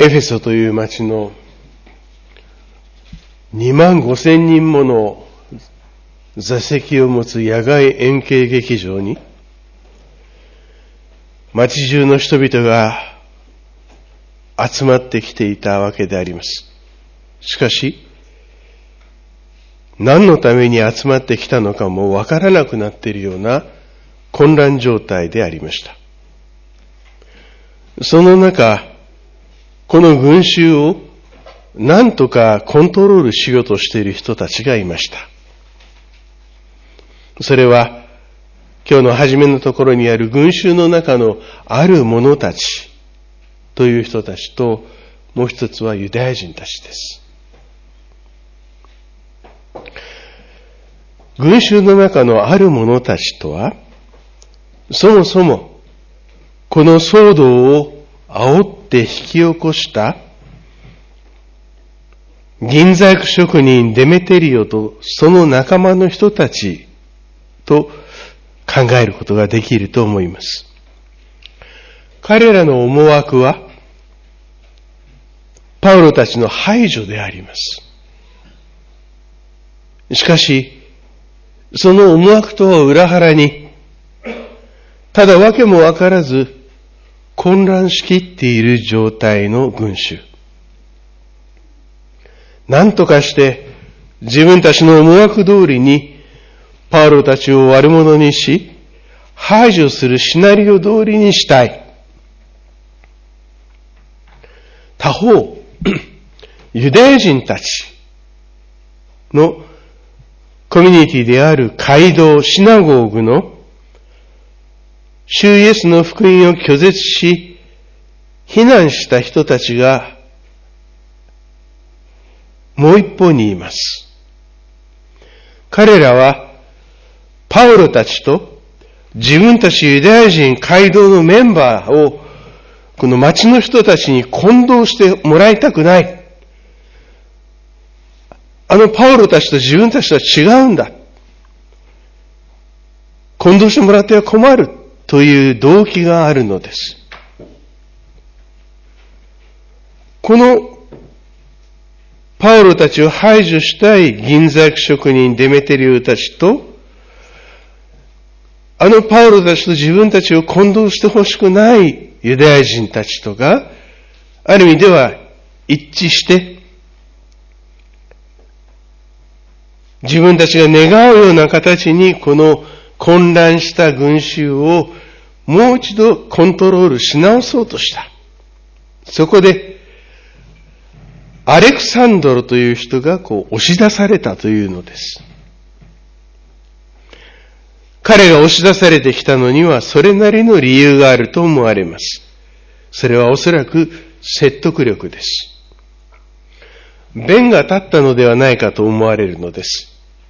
エフェソという町の25,000人もの座席を持つ野外円形劇場に町中の人々が集まってきていたわけであります。しかし、何のために集まってきたのかもわからなくなっているような混乱状態でありました。その中、この群衆を何とかコントロールしようとしている人たちがいました。それは今日の初めのところにある群衆の中のある者たちという人たちと、もう一つはユダヤ人たちです。群衆の中のある者たちとは、そもそもこの騒動を煽って引き起こした銀細工職人デメテリオとその仲間の人たちと考えることができると思います。彼らの思惑はパウロたちの排除であります。しかしその思惑とは裏腹に、ただわけもわからず混乱しきっている状態の群衆。何とかして自分たちの思惑通りにパウロたちを悪者にし、排除するシナリオ通りにしたい。他方、ユダヤ人たちのコミュニティである街道、シナゴーグの主イエスの福音を拒絶し、非難した人たちがもう一方にいます。彼らはパウロたちと自分たちユダヤ人街道のメンバーをこの町の人たちに混同してもらいたくない。パウロたちと自分たちとは違うんだ。混同してもらっては困るという動機があるのです。このパウロたちを排除したい銀細工職人デメテリオたちと、パウロたちと自分たちを混同してほしくないユダヤ人たちとが、ある意味では一致して、自分たちが願うような形にこの混乱した群衆をもう一度コントロールし直そうとした。そこでアレクサンドロという人が押し出されたというのです。彼が押し出されてきたのにはそれなりの理由があると思われます。それはおそらく説得力です。弁が立ったのではないかと思われるのです。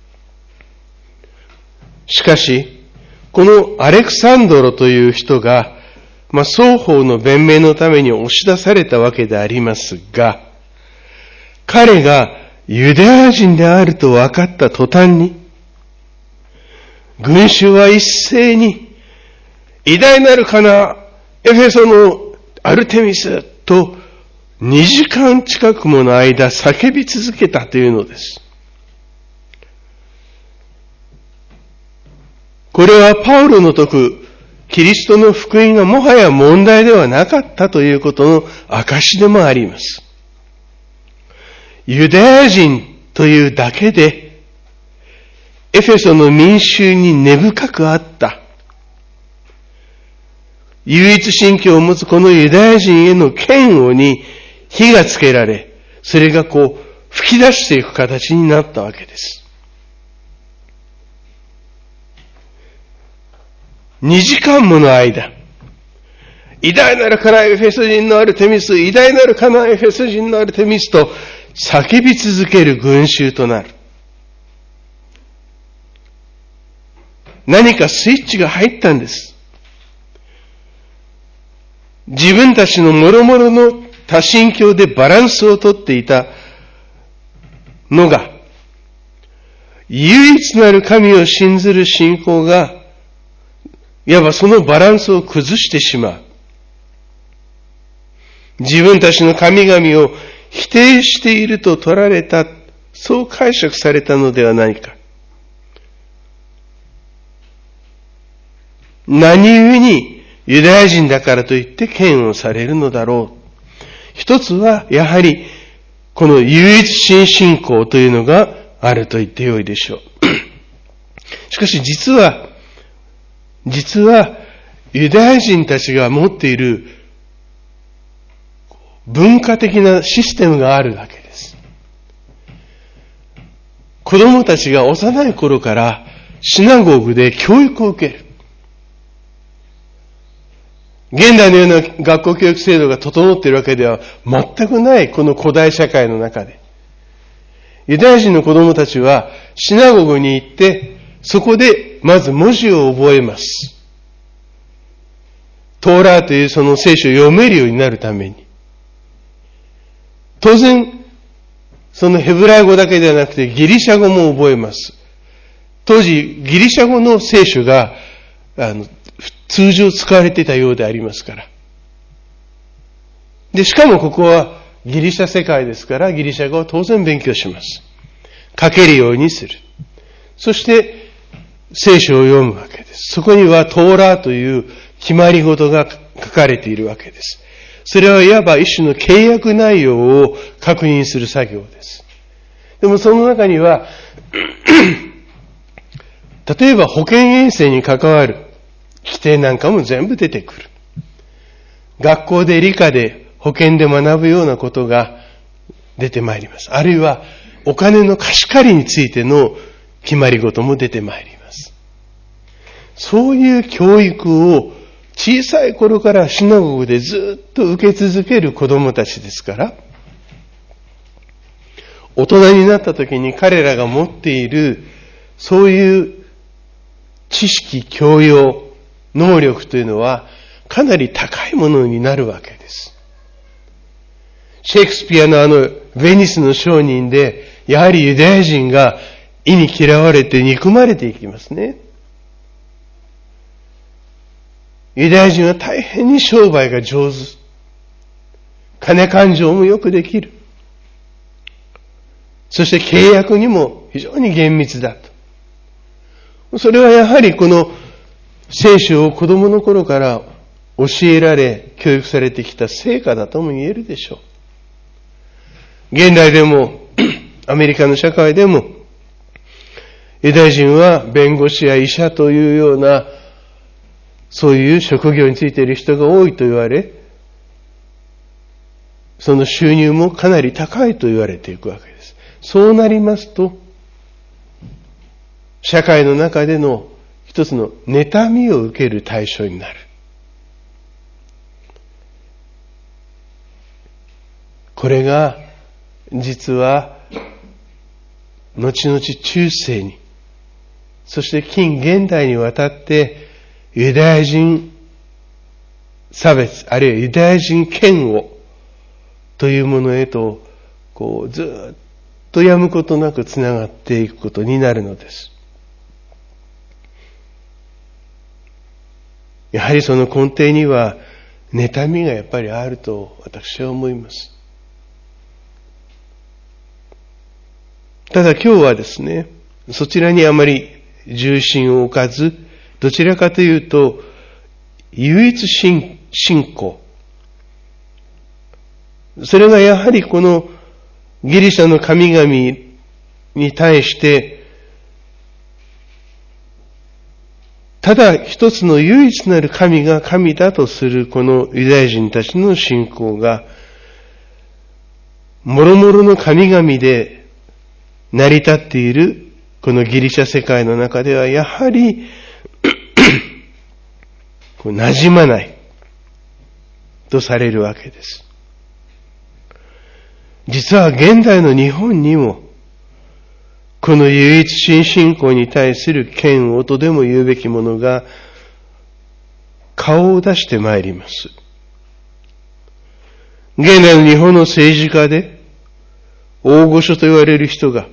しかし、このアレクサンドロという人が、双方の弁明のために押し出されたわけでありますが、彼がユダヤ人であると分かった途端に、群衆は一斉に、偉大なるかな、エフェソのアルテミスと2時間近くもの間叫び続けたというのです。これはパウロの説くキリストの福音がもはや問題ではなかったということの証でもあります。ユダヤ人というだけでエフェソの民衆に根深くあった唯一神教を持つこのユダヤ人への嫌悪に火がつけられ、それが吹き出していく形になったわけです。2時間もの間、偉大なるカナエフェソ人のアルテミス、偉大なるカナエフェソ人のアルテミスと叫び続ける群衆となる。何かスイッチが入ったんです。自分たちの諸々の多神教でバランスをとっていたのが、唯一なる神を信ずる信仰が、いわばそのバランスを崩してしまう。 自分たちの神々を否定していると取られた、そう解釈されたのではないか。何故にユダヤ人だからといって嫌悪されるのだろう。一つはやはりこの唯一神信仰というのがあると言ってよいでしょう。しかし実はユダヤ人たちが持っている文化的なシステムがあるわけです。子供たちが幼い頃からシナゴグで教育を受ける。現代のような学校教育制度が整っているわけでは全くないこの古代社会の中で、ユダヤ人の子供たちはシナゴグに行って、そこでまず文字を覚えます。トーラーというその聖書を読めるようになるために。当然、そのヘブライ語だけではなくてギリシャ語も覚えます。当時、ギリシャ語の聖書が通常使われていたようでありますから。で、しかもここはギリシャ世界ですから、ギリシャ語を当然勉強します。書けるようにする。そして、聖書を読むわけです。そこにはトーラーという決まり事が書かれているわけです。それはいわば一種の契約内容を確認する作業です。でもその中には、例えば保健衛生に関わる規定なんかも全部出てくる。学校で理科で保健で学ぶようなことが出てまいります。あるいはお金の貸し借りについての決まり事も出てまいります。そういう教育を小さい頃からシナゴグでずっと受け続ける子供たちですから、大人になった時に彼らが持っているそういう知識、教養、能力というのはかなり高いものになるわけです。シェイクスピアのベニスの商人で、やはりユダヤ人が忌に嫌われて憎まれていきますね。ユダヤ人は大変に商売が上手。金勘定もよくできる。そして契約にも非常に厳密だと。それはやはりこの聖書を子供の頃から教えられ、教育されてきた成果だとも言えるでしょう。現代でも、アメリカの社会でも、ユダヤ人は弁護士や医者というようなそういう職業についている人が多いと言われ、その収入もかなり高いと言われていくわけです。そうなりますと、社会の中での一つの妬みを受ける対象になる。これが実は後々中世に、そして近現代にわたってユダヤ人差別、あるいはユダヤ人嫌悪というものへと、ずっとやむことなくつながっていくことになるのです。やはりその根底には、妬みがやっぱりあると私は思います。ただ今日はですね、そちらにあまり重心を置かず、どちらかというと、唯一信仰。それがやはりこのギリシャの神々に対して、ただ一つの唯一なる神が神だとするこのユダヤ人たちの信仰が、もろもろの神々で成り立っているこのギリシャ世界の中ではやはり馴染まないとされるわけです。実は現代の日本にもこの唯一神信仰に対する嫌悪とでも言うべきものが顔を出してまいります。現代の日本の政治家で大御所と言われる人が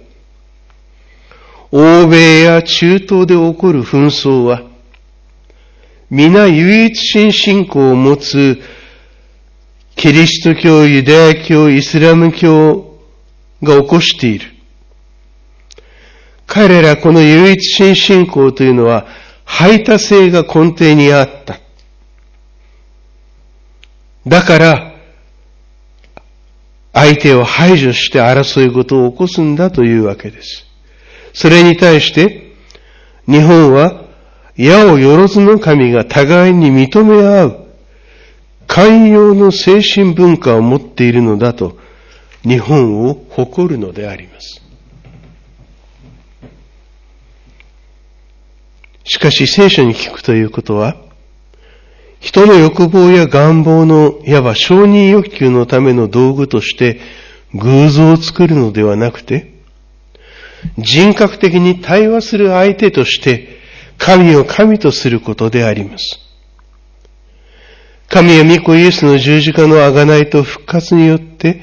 欧米や中東で起こる紛争は皆唯一神信仰を持つキリスト教、ユダヤ教、イスラム教が起こしている。彼らこの唯一神信仰というのは排他性が根底にあった。だから相手を排除して争い事を起こすんだというわけです。それに対して日本は矢をよろずの神が互いに認め合う寛容の精神文化を持っているのだと日本を誇るのであります。しかし聖書に聞くということは、人の欲望や願望のいわば承認欲求のための道具として偶像を作るのではなくて、人格的に対話する相手として神を神とすることであります。神や御子イエスの十字架の贖いと復活によって、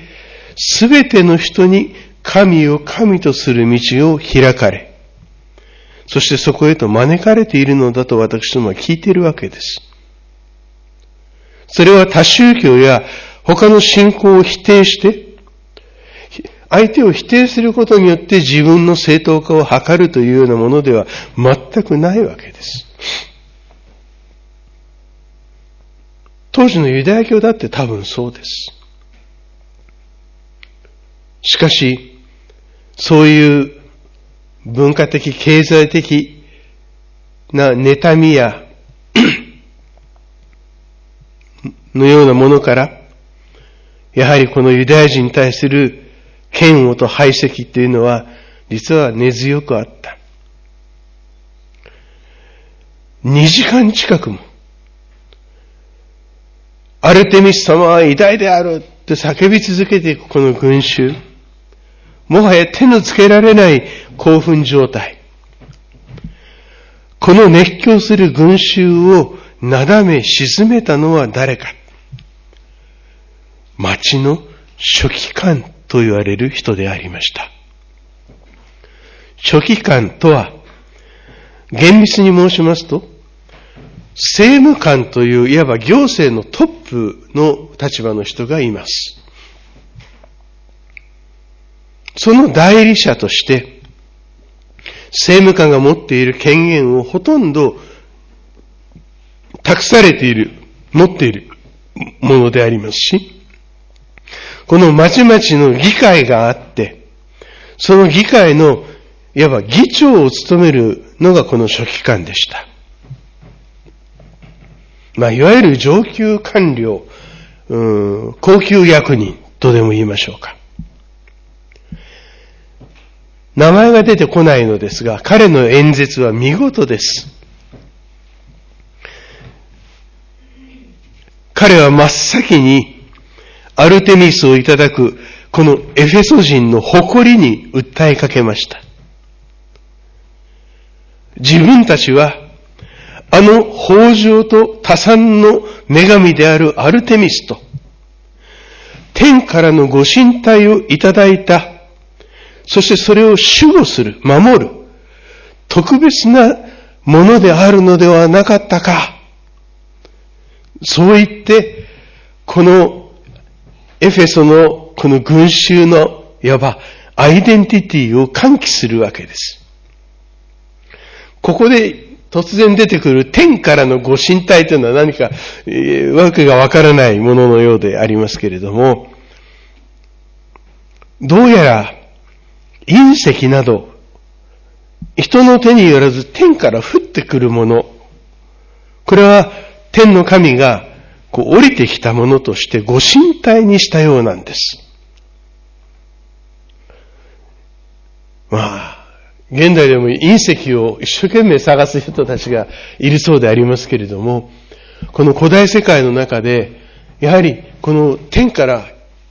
すべての人に神を神とする道を開かれ、そしてそこへと招かれているのだと私どもは聞いているわけです。それは他宗教や他の信仰を否定して、相手を否定することによって自分の正当化を図るというようなものでは全くないわけです。当時のユダヤ教だって多分そうです。しかし、そういう文化的、経済的な妬みやのようなものから、やはりこのユダヤ人に対する嫌悪と排斥というのは、実は根強くあった。2時間近くも、アルテミス様は偉大であるって叫び続けていくこの群衆、もはや手のつけられない興奮状態。この熱狂する群衆をなだめ沈めたのは誰か。町の書記官と言われる人でありました。書記官とは、厳密に申しますと、政務官といういわば行政のトップの立場の人がいます。その代理者として、政務官が持っている権限をほとんど託されている、持っているものでありますし、この町々の議会があって、その議会のいわば議長を務めるのがこの書記官でした。いわゆる上級官僚、高級役人とでも言いましょうか。名前が出てこないのですが、彼の演説は見事です。彼は真っ先にアルテミスをいただくこのエフェソ人の誇りに訴えかけました。自分たちはあの豊穣と多産の女神であるアルテミスと天からのご神体をいただいた、そしてそれを守護する、守る特別なものであるのではなかったか。そう言ってこのエフェソのこの群衆のいわばアイデンティティを喚起するわけです。ここで突然出てくる天からのご神体というのは何かわけがわからないもののようでありますけれども、どうやら隕石など人の手によらず天から降ってくるもの、これは天の神が降りてきたものとしてご神体にしたようなんです。現代でも隕石を一生懸命探す人たちがいるそうでありますけれども、この古代世界の中で、やはりこの天から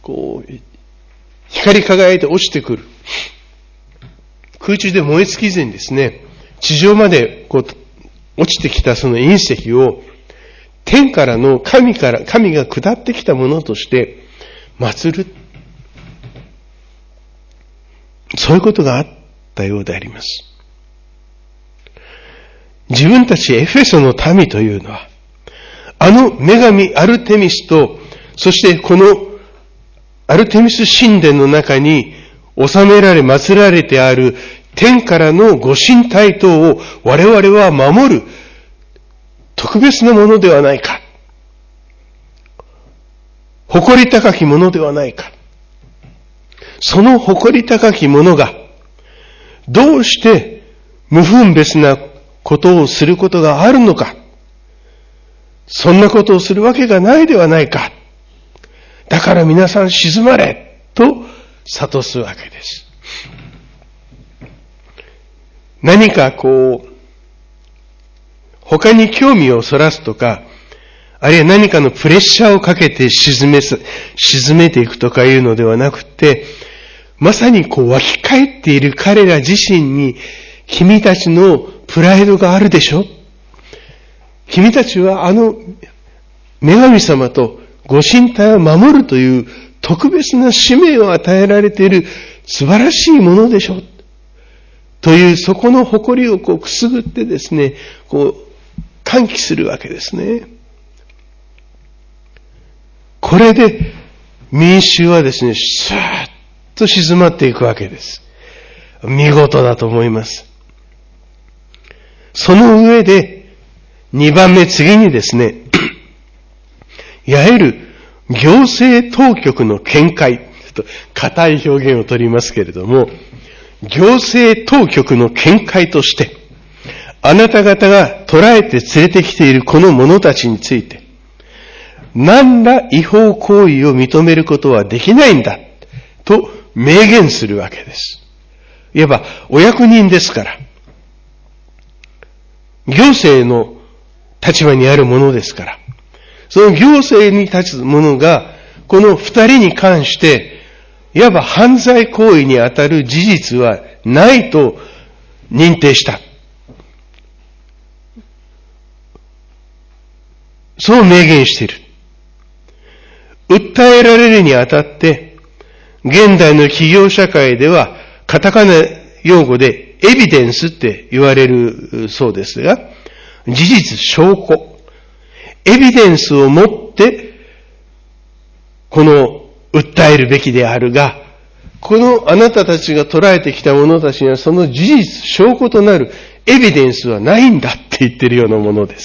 光り輝いて落ちてくる。空中で燃え尽きずにですね、地上まで落ちてきたその隕石を天からの神が下ってきたものとして祀る。そういうことがあったようであります。自分たちエフェソの民というのは、あの女神アルテミスとそしてこのアルテミス神殿の中に収められ祀られてある天からのご神体等を我々は守る特別なものではないか。誇り高きものではないか。その誇り高きものがどうして無分別なことをすることがあるのか。そんなことをするわけがないではないか。だから皆さん静まれと諭すわけです。何か他に興味をそらすとか、あるいは何かのプレッシャーをかけて沈めていくとかいうのではなくて、まさに湧き返っている彼ら自身に、君たちのプライドがあるでしょ？君たちは女神様とご神体を守るという特別な使命を与えられている素晴らしいものでしょ？というそこの誇りをくすぐってですね、喚起するわけですね。これで民衆はですね、スーッと静まっていくわけです。見事だと思います。その上で、2番目次にですね、いわゆる行政当局の見解、ちょっと硬い表現を取りますけれども、行政当局の見解として、あなた方が捕らえて連れてきているこの者たちについて、何ら違法行為を認めることはできないんだ、と明言するわけです。いわば、お役人ですから、行政の立場にあるものですから、その行政に立つ者が、この二人に関して、いわば犯罪行為に当たる事実はないと認定した。そう明言している。訴えられるにあたって、現代の企業社会では、カタカナ用語でエビデンスって言われるそうですが、事実、証拠、エビデンスを持って、訴えるべきであるが、あなたたちが捉えてきた者たちにはその事実、証拠となるエビデンスはないんだって言っているようなものです。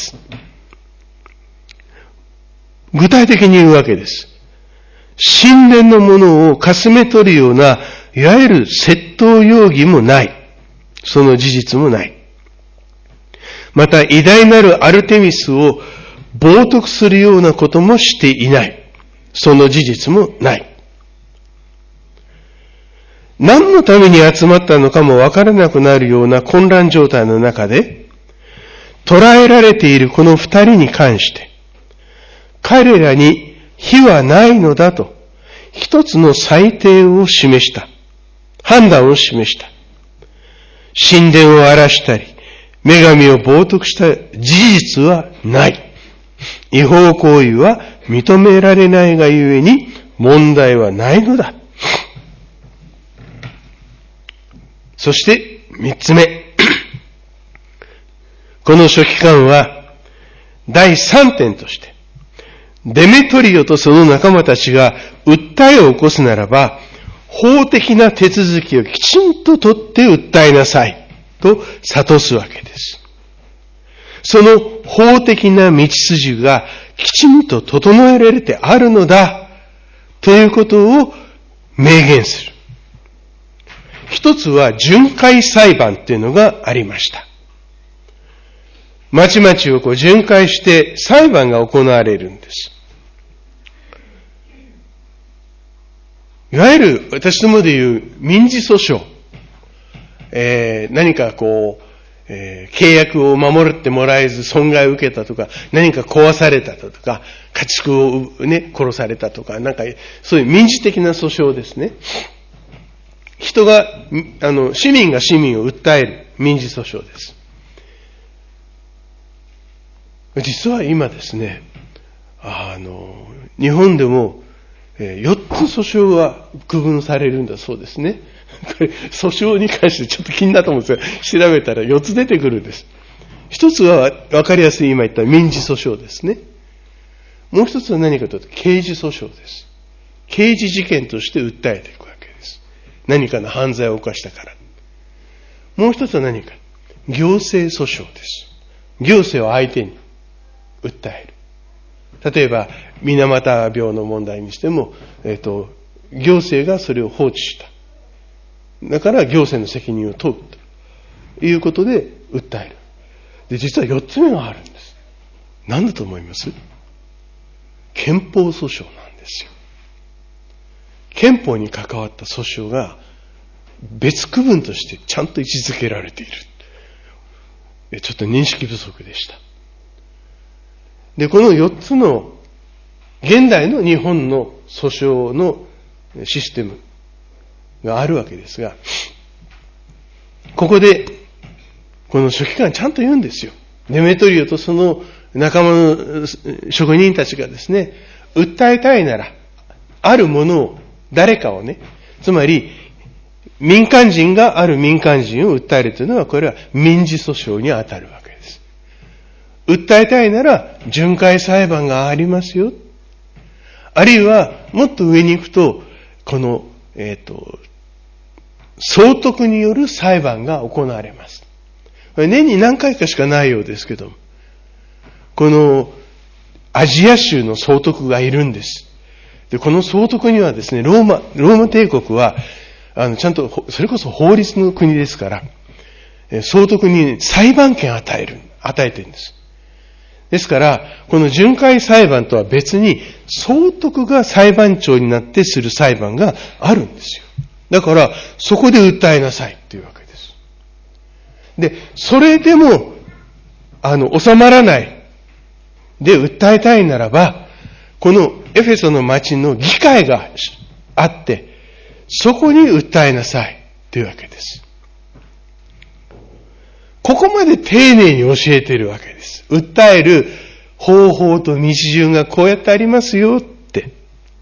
具体的に言うわけです。神殿のものをかすめ取るような、いわゆる窃盗容疑もない。その事実もない。また、偉大なるアルテミスを冒涜するようなこともしていない。その事実もない。何のために集まったのかもわからなくなるような混乱状態の中で、捕らえられているこの二人に関して、彼らに非はないのだと、一つの裁定を示した。判断を示した。神殿を荒らしたり、女神を冒涜した事実はない。違法行為は認められないがゆえに問題はないのだ。そして三つ目。この書記官は第三点として、デメトリオとその仲間たちが訴えを起こすならば、法的な手続きをきちんと取って訴えなさいと諭すわけです。その法的な道筋がきちんと整えられてあるのだということを明言する。一つは巡回裁判っていうのがありました。町々を巡回して裁判が行われるんです。いわゆる私どもでいう民事訴訟、何か契約を守ってもらえず損害を受けたとか、何か壊されたとか、家畜を殺されたとか、そういう民事的な訴訟ですね。市民が市民を訴える民事訴訟です。実は今ですね、日本でも4つ訴訟が区分されるんだそうですね。訴訟に関してちょっと気になったもんですが、調べたら4つ出てくるんです。一つは分かりやすい今言った民事訴訟ですね。 もう一つは何かというと、刑事訴訟です。刑事事件として訴えていくわけです。何かの犯罪を犯したから。もう一つは何か、行政訴訟です。行政を相手に訴える。例えば、水俣病の問題にしても、行政がそれを放置した。だから行政の責任を問うということで訴える。で、実は4つ目があるんです。何だと思います？憲法訴訟なんですよ。憲法に関わった訴訟が別区分としてちゃんと位置づけられている。ちょっと認識不足でした。で、この4つの現代の日本の訴訟のシステムがあるわけですが、ここでこの書記官ちゃんと言うんですよ。デメトリオとその仲間の職人たちがですね、訴えたいなら、あるものを、誰かをね、つまり、民間人がある民間人を訴えるというのは、これは民事訴訟に当たるわけです。訴えたいなら、巡回裁判がありますよ。あるいは、もっと上に行くと、この、総督による裁判が行われます。年に何回かしかないようですけども、このアジア州の総督がいるんです。で、この総督にはですね、ローマ帝国は、ちゃんと、それこそ法律の国ですから、総督に裁判権を与えてるんです。ですから、この巡回裁判とは別に、総督が裁判長になってする裁判があるんですよ。だから、そこで訴えなさいっていうわけです。で、それでも、収まらない。で、訴えたいならば、このエフェソの町の議会があって、そこに訴えなさいというわけです。ここまで丁寧に教えているわけです。訴える方法と道順がこうやってありますよって。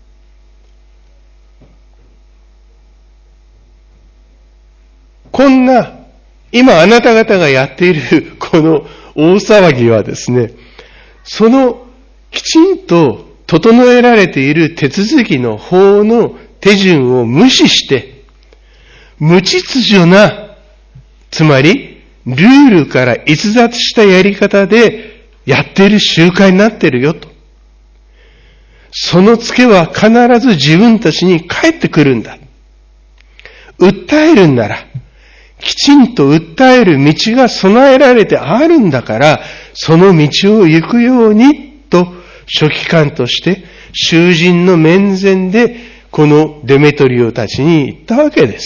こんな、今あなた方がやっているこの大騒ぎはですね、そのきちんと整えられている手続きの法の手順を無視して、無秩序な、つまりルールから逸脱したやり方でやっている集会になっているよと。そのツケは必ず自分たちに返ってくるんだ。訴えるんなら、きちんと訴える道が備えられてあるんだから、その道を行くようにと書記官として囚人の面前でこのデメトリオたちに言ったわけです。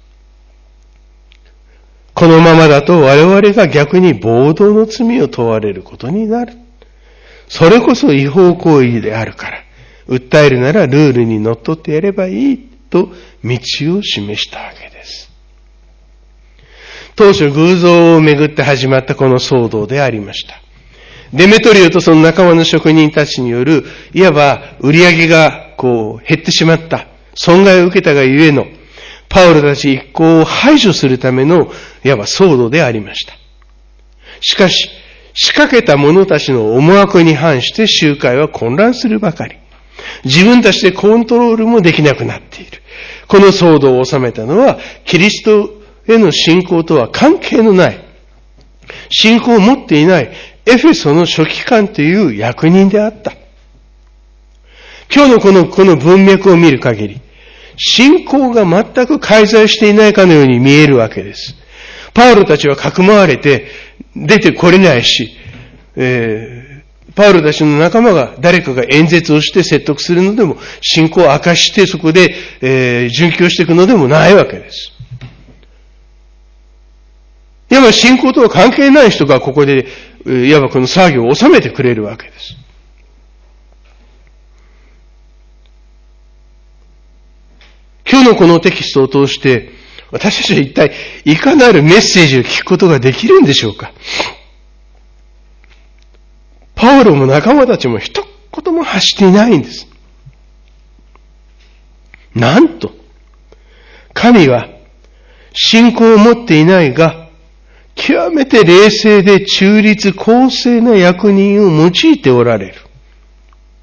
このままだと我々が逆に暴動の罪を問われることになる。それこそ違法行為であるから、訴えるならルールにのっとってやればいいと道を示したわけです。当初偶像をめぐって始まったこの騒動でありました。デメトリオとその仲間の職人たちによる、いわば売り上げが減ってしまった、損害を受けたがゆえの、パウロたち一行を排除するための、いわば騒動でありました。しかし、仕掛けた者たちの思惑に反して集会は混乱するばかり。自分たちでコントロールもできなくなっている。この騒動を収めたのは、キリストへの信仰とは関係のない、信仰を持っていないエフェソの書記官という役人であった。今日のこの文脈を見る限り、信仰が全く介在していないかのように見えるわけです。パウロたちはかくまわれて出てこれないし、パウロたちの仲間が誰かが演説をして説得するのでも、信仰を明かしてそこで、殉教していくのでもないわけです。いわば信仰とは関係ない人がここで、いわばこの騒ぎを収めてくれるわけです。今日のこのテキストを通して、私たちは一体いかなるメッセージを聞くことができるんでしょうか。パウロも仲間たちも一言も発していないんです。なんと、神は信仰を持っていないが、極めて冷静で中立公正な役人を用いておられる。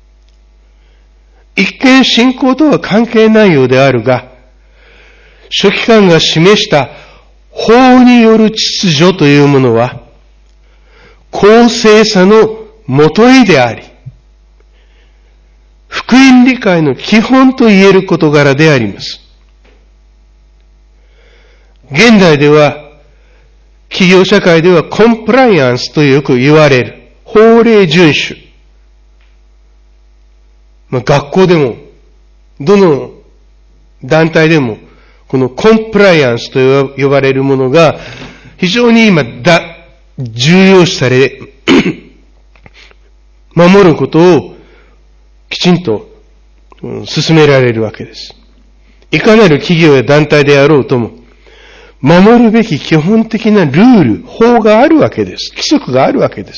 一見信仰とは関係ないようであるが、書記官が示した法による秩序というものは、公正さのもといであり、福音理解の基本と言える事柄であります。現代では、企業社会ではコンプライアンスとよく言われる法令遵守。学校でも、どの団体でも、このコンプライアンスと呼ばれるものが非常に今重要視され、守ることをきちんと進められるわけです。いかなる企業や団体であろうとも、守るべき基本的なルール、法があるわけです。規則があるわけです。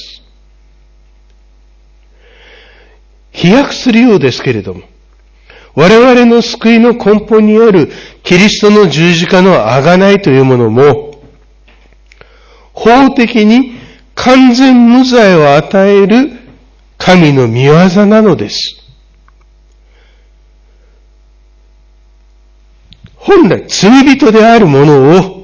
飛躍するようですけれども、我々の救いの根本にあるキリストの十字架の贖いというものも、法的に完全無罪を与える神の御業なのです。本来罪人である者を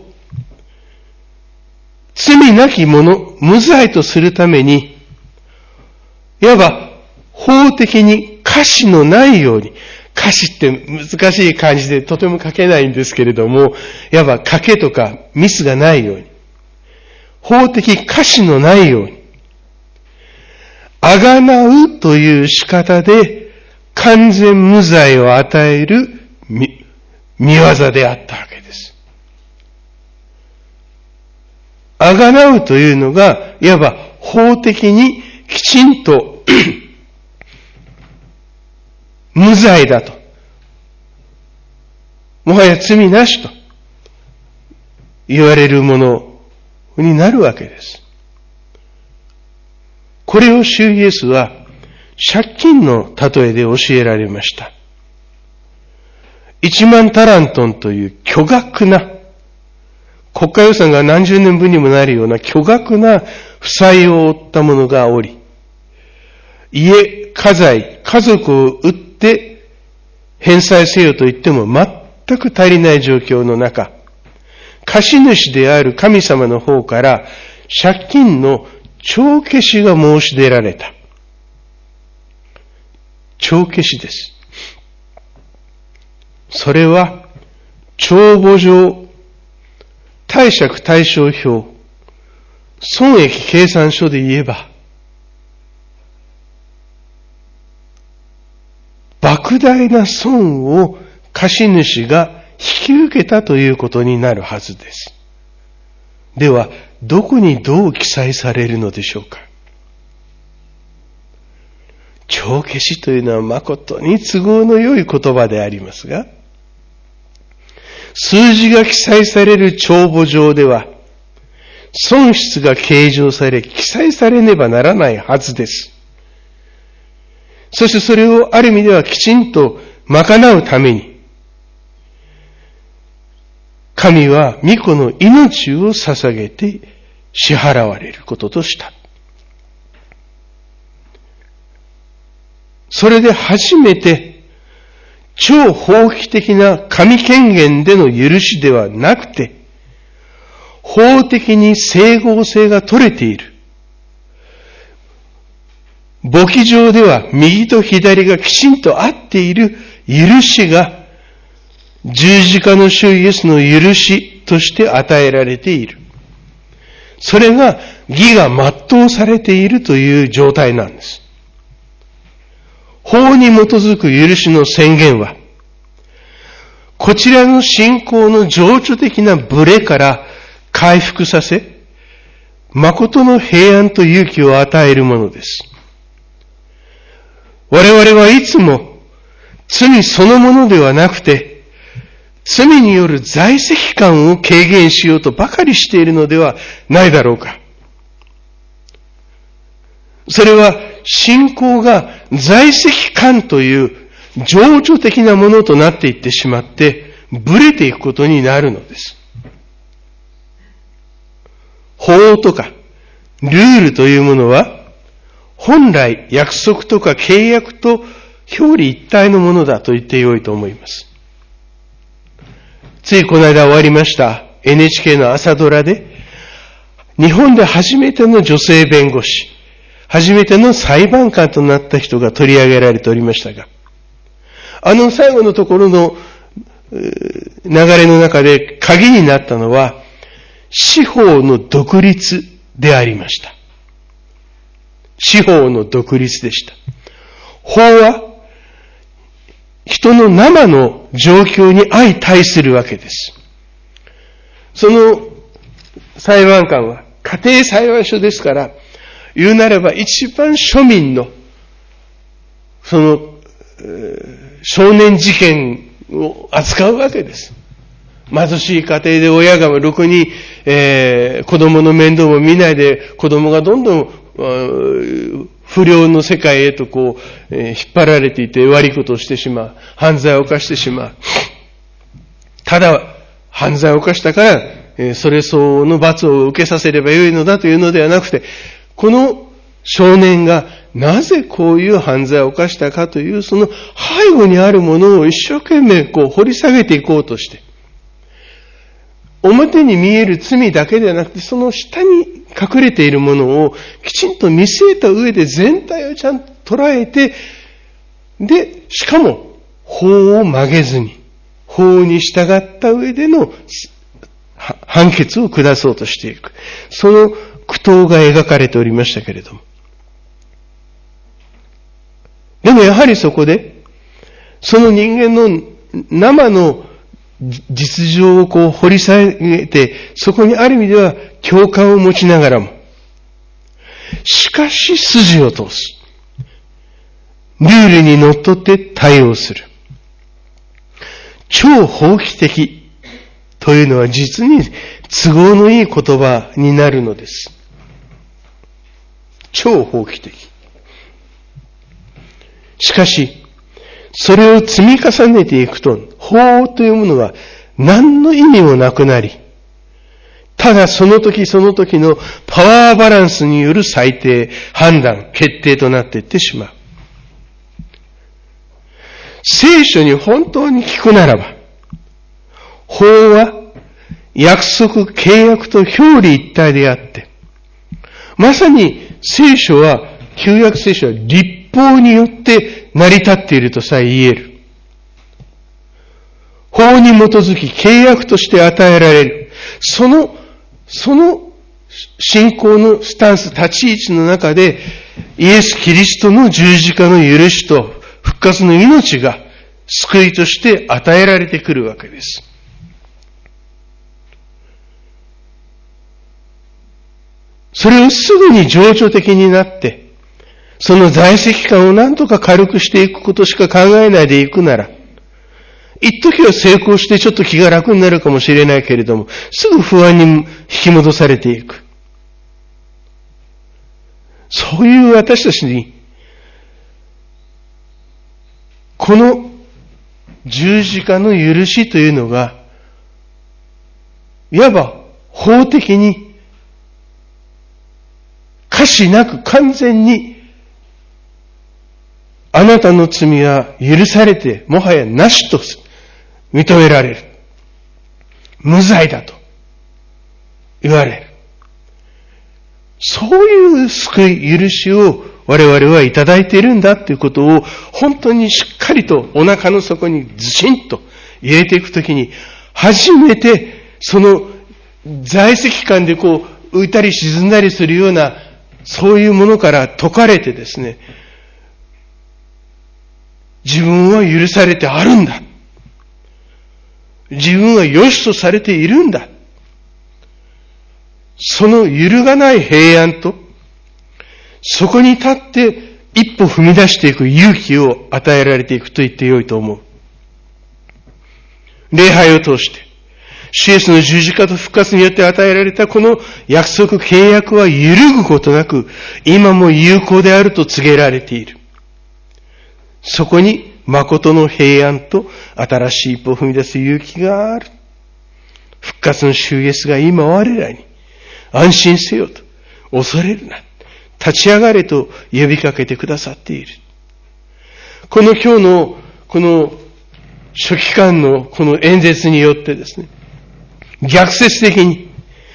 罪なき者、無罪とするために、いわば法的に瑕疵のないように、瑕疵って難しい漢字でとても書けないんですけれども、いわば賭けとかミスがないように、法的瑕疵のないように、あがなうという仕方で完全無罪を与える御業であったわけです。あがなうというのが、いわば法的にきちんと無罪だと。もはや罪なしと言われるものになるわけです。これを主イエスは借金の例えで教えられました。1万タラントンという巨額な、国家予算が何十年分にもなるような巨額な負債を負った者がおり、家、家財、家族を売って返済せよと言っても全く足りない状況の中、貸主である神様の方から借金の帳消しが申し出られた。帳消しです。それは帳簿上、貸借対照表、損益計算書で言えば、莫大な損を貸主が引き受けたということになるはずです。では、どこにどう記載されるのでしょうか。帳消しというのは誠に都合の良い言葉でありますが、数字が記載される帳簿上では、損失が計上され、記載されねばならないはずです。そしてそれをある意味ではきちんと賄うために、神は御子の命を捧げて支払われることとした。それで初めて超法規的な神権限での許しではなくて、法的に整合性が取れている。簿記上では右と左がきちんと合っている許しが十字架の主イエスの許しとして与えられている。それが義が全うされているという状態なんです。法に基づく許しの宣言は、こちらの信仰の情緒的なブレから回復させ、誠の平安と勇気を与えるものです。我々はいつも罪そのものではなくて、罪による在籍感を軽減しようとばかりしているのではないだろうか。それは信仰が在籍感という情緒的なものとなっていってしまって、ブレていくことになるのです。法とかルールというものは、本来約束とか契約と表裏一体のものだと言ってよいと思います。ついこの間終わりました NHK の朝ドラで、日本で初めての女性弁護士、初めての裁判官となった人が取り上げられておりましたが、最後のところの流れの中で鍵になったのは、司法の独立でありました。司法の独立でした。法は人の生の状況に相対するわけです。その裁判官は家庭裁判所ですから、言うなれば一番庶民のその少年事件を扱うわけです。貧しい家庭で親がろくに、子供の面倒も見ないで、子供がどんどん不良の世界へと引っ張られていて悪いことをしてしまう。犯罪を犯してしまう。ただ、犯罪を犯したから、それ相応の罰を受けさせればよいのだというのではなくて、この少年がなぜこういう犯罪を犯したかという、その背後にあるものを一生懸命掘り下げていこうとして、表に見える罪だけではなくて、その下に隠れているものをきちんと見据えた上で全体をちゃんと捉えて、で、しかも法を曲げずに、法に従った上での判決を下そうとしていく。その苦闘が描かれておりましたけれども。でもやはりそこで、その人間の生の実情を掘り下げて、そこにある意味では共感を持ちながらも、しかし筋を通す。ルールにのっとって対応する。超法規的というのは実に都合のいい言葉になるのです。超法規的。しかし、それを積み重ねていくと、法というものは何の意味もなくなり、ただその時その時のパワーバランスによる裁定、判断、決定となっていってしまう。聖書に本当に聞くならば、法は約束、契約と表裏一体であって、まさに聖書は、旧約聖書は律法によって成り立っているとさえ言える。法に基づき契約として与えられる。その信仰のスタンス、立ち位置の中で、イエス・キリストの十字架の許しと復活の命が救いとして与えられてくるわけです。それをすぐに情緒的になって、その在籍感を何とか軽くしていくことしか考えないでいくなら、一時は成功してちょっと気が楽になるかもしれないけれども、すぐ不安に引き戻されていく。そういう私たちに、この十字架の許しというのが、いわば法的に、可視なく完全に、あなたの罪は許されて、もはやなしと認められる。無罪だと言われる。そういう救い、許しを我々はいただいているんだということを本当にしっかりとお腹の底にずしんと入れていくときに、初めてその在籍感で浮いたり沈んだりするようなそういうものから解かれてですね、自分は許されてあるんだ。自分は良しとされているんだ。その揺るがない平安と、そこに立って一歩踏み出していく勇気を与えられていくと言ってよいと思う。礼拝を通して、主イエスの十字架と復活によって与えられたこの約束、契約は揺るぐことなく、今も有効であると告げられている。そこに誠の平安と新しい一歩を踏み出す勇気がある。復活の主イエスが今我らに安心せよと、恐れるな、立ち上がれと呼びかけてくださっている。 この今日のこの書記官のこの演説によってですね、逆説的に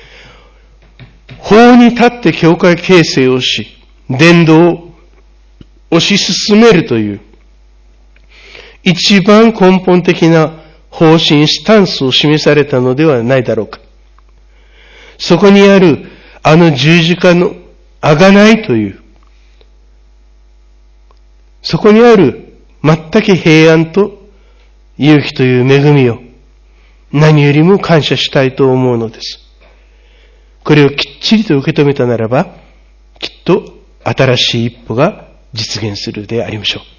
法に立って教会形成をし、伝道を推し進めるという一番根本的な方針、スタンスを示されたのではないだろうか。そこにあるあの十字架の贖いという、そこにある全く平安と勇気という恵みを何よりも感謝したいと思うのです。これをきっちりと受け止めたならば、きっと新しい一歩が実現するでありましょう。